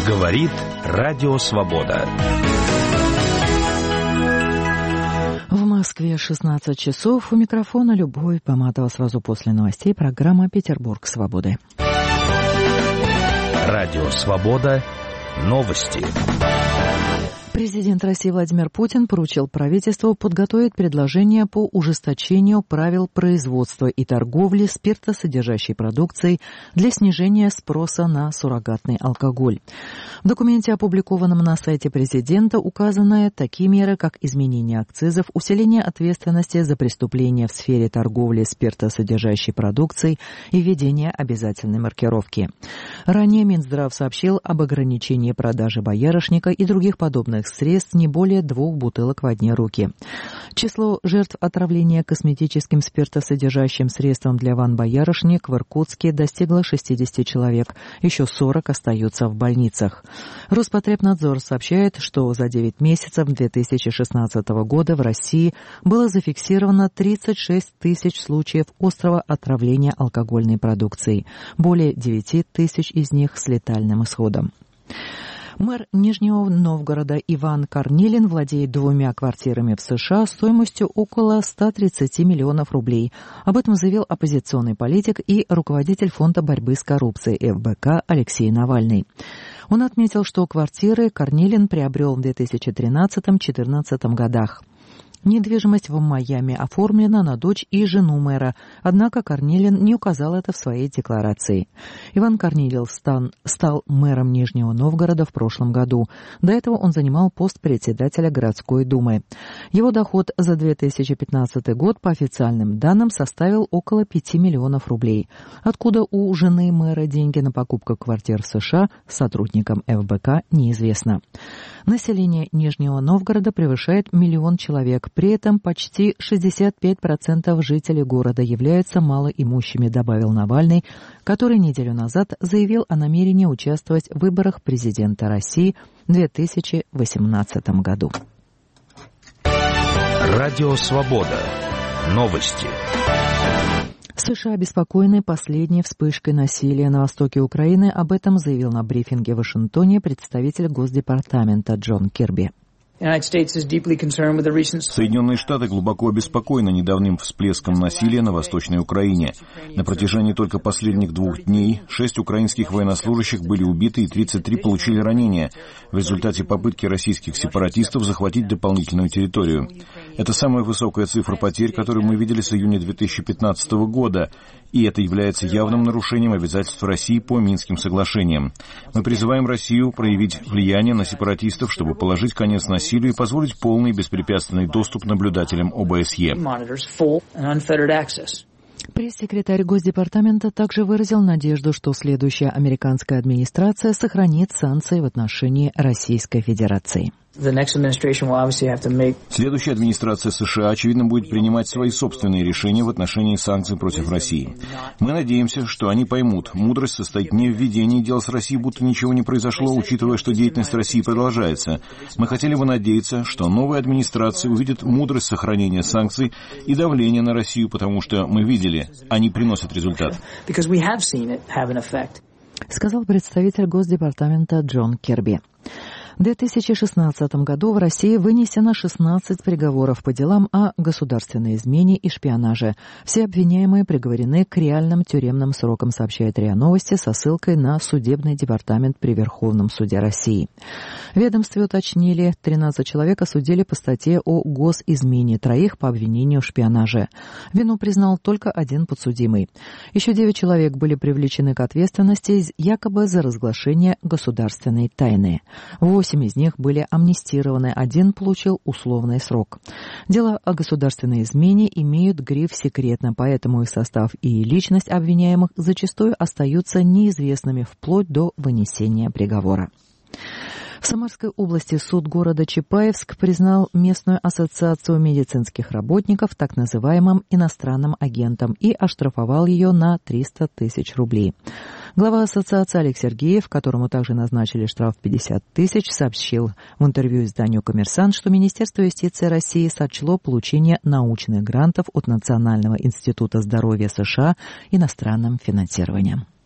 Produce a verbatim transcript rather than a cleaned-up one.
Говорит Радио Свобода. В Москве шестнадцать часов. У микрофона Любовь Поматова. Сразу после новостей программа «Петербург свободы». Радио Свобода. Новости. Президент России Владимир Путин поручил правительству подготовить предложение по ужесточению правил производства и торговли спиртосодержащей продукцией для снижения спроса на суррогатный алкоголь. В документе, опубликованном на сайте президента, указаны такие меры, как изменение акцизов, усиление ответственности за преступления в сфере торговли спиртосодержащей продукцией и введение обязательной маркировки. Ранее Минздрав сообщил об ограничении продажи боярышника и других подобных средств не более двух бутылок в одни руки. Число жертв отравления косметическим спиртосодержащим средством для ванн боярышник в Иркутске достигло шестидесяти человек. Еще сорок остаются в больницах. Роспотребнадзор сообщает, что за девять месяцев две тысячи шестнадцатого года в России было зафиксировано тридцать шесть тысяч случаев острого отравления алкогольной продукцией. Более девяти тысяч из них с летальным исходом. Мэр Нижнего Новгорода Иван Корнилин владеет двумя квартирами в США стоимостью около ста тридцати миллионов рублей. Об этом заявил оппозиционный политик и руководитель Фонда борьбы с коррупцией эф бэ ка Алексей Навальный. Он отметил, что квартиры Корнилин приобрел в две тысячи тринадцатом — две тысячи четырнадцатом годах. Недвижимость в Майами оформлена на дочь и жену мэра, однако Корнилин не указал это в своей декларации. Иван Корнилин стан, стал мэром Нижнего Новгорода в прошлом году. До этого он занимал пост председателя городской думы. Его доход за две тысячи пятнадцатый год, по официальным данным, составил около пяти миллионов рублей. Откуда у жены мэра деньги на покупку квартир в США, сотрудникам эф бэ ка неизвестно. Население Нижнего Новгорода превышает миллион человек. При этом почти шестьдесят пять процентов жителей города являются малоимущими, добавил Навальный, который неделю назад заявил о намерении участвовать в выборах президента России в две тысячи восемнадцатом году. Радио Свобода. Новости. США обеспокоены последней вспышкой насилия на востоке Украины. Об этом заявил на брифинге в Вашингтоне представитель Госдепартамента Джон Кирби. Соединенные Штаты глубоко обеспокоены недавним всплеском насилия на Восточной Украине. На протяжении только последних двух дней шесть украинских военнослужащих были убиты и тридцать три получили ранения в результате попытки российских сепаратистов захватить дополнительную территорию. Это самая высокая цифра потерь, которую мы видели с июня две тысячи пятнадцатого года, и это является явным нарушением обязательств России по Минским соглашениям. Мы призываем Россию проявить влияние на сепаратистов, чтобы положить конец насилию и позволить полный беспрепятственный доступ наблюдателям о бэ эс е. Пресс-секретарь Госдепартамента также выразил надежду, что следующая американская администрация сохранит санкции в отношении Российской Федерации. Следующая администрация США, очевидно, будет принимать свои собственные решения в отношении санкций против России. Мы надеемся, что они поймут, мудрость состоит не в ведении дел с Россией, будто ничего не произошло, учитывая, что деятельность России продолжается. Мы хотели бы надеяться, что новая администрация увидит мудрость сохранения санкций и давления на Россию, потому что мы видели, они приносят результат. Сказал представитель Госдепартамента Джон Кирби. В две тысячи шестнадцатом году в России вынесено шестнадцать приговоров по делам о государственной измене и шпионаже. Все обвиняемые приговорены к реальным тюремным срокам, сообщает РИА Новости со ссылкой на судебный департамент при Верховном суде России. В ведомстве уточнили, тринадцать человек осудили по статье о госизмене, троих по обвинению в шпионаже. Вину признал только один подсудимый. Еще девять человек были привлечены к ответственности якобы за разглашение государственной тайны. Восемь из них были амнистированы, один получил условный срок. Дела о государственной измене имеют гриф «секретно», поэтому их состав и личность обвиняемых зачастую остаются неизвестными вплоть до вынесения приговора. В Самарской области суд города Чапаевск признал местную ассоциацию медицинских работников так называемым иностранным агентом и оштрафовал ее на триста тысяч рублей. Глава ассоциации Олег Сергеев, которому также назначили штраф пятьдесят тысяч, сообщил в интервью изданию «Коммерсант», что Министерство юстиции России сочло получение научных грантов от Национального института здоровья США иностранным финансированием.